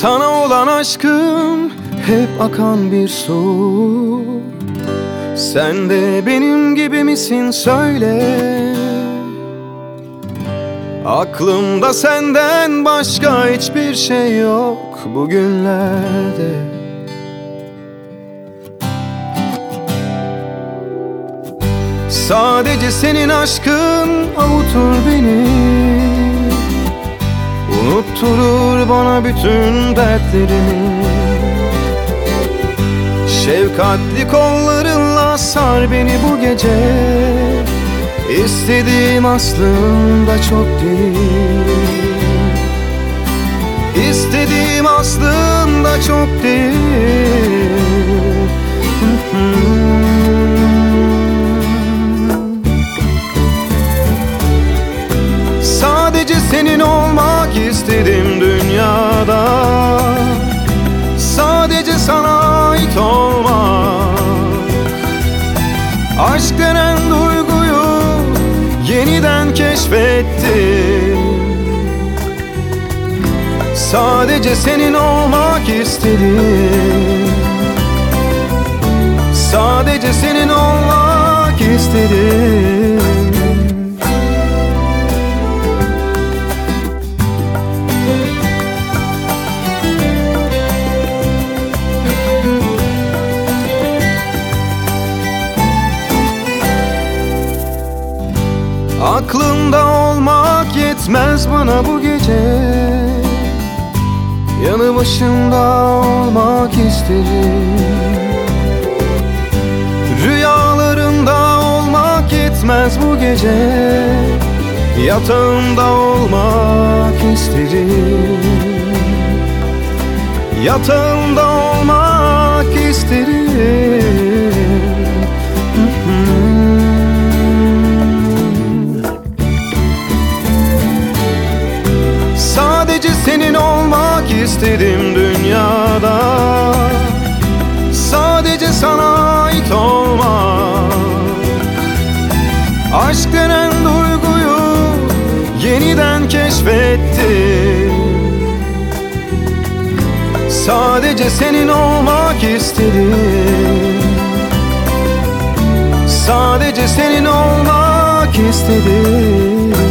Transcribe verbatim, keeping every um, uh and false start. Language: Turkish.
Sana olan aşkım hep akan bir su. Sen de benim gibi misin söyle. Aklımda senden başka hiçbir şey yok bugünlerde. Sadece senin aşkın avutur beni, unutturur bana bütün dertlerimi. Şefkatli kollarınla sar beni bu gece. İstediğim aslında çok değil. İstediğim aslında çok değil. Sadece senin olmak istedim dünyada. Sadece sana ait olmak. Aşk denen duyguyu yeniden keşfettim. Sadece senin olmak istedim. Sadece senin olmak istedim. Aklımda olmak yetmez bana bu gece. Yanı başımda olmak isterim. Rüyalarında olmak yetmez bu gece. Yatağımda olmak isterim. Yatağımda olmak isterim. Sadece senin olmak istedim dünyada. Sadece sana ait olmak. Aşk denen duyguyu yeniden keşfettim. Sadece senin olmak istedim. Sadece senin olmak istedim.